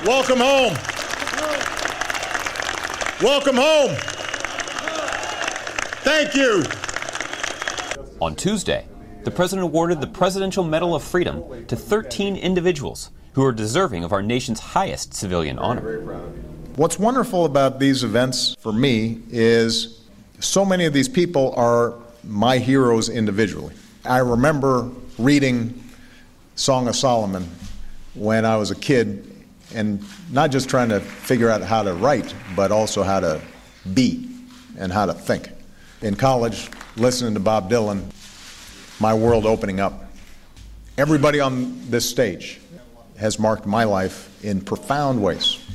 Welcome home. Welcome home. Thank you. On Tuesday, the President awarded the Presidential Medal of Freedom to 13 individuals who are deserving of our nation's highest civilian honor. What's wonderful about these events for me is so many of these people are my heroes individually. I remember reading Song of Solomon when I was a kid, and not just trying to figure out how to write, but also how to be and how to think. In college, listening to Bob Dylan, my world opening up. Everybody on this stage has marked my life in profound ways.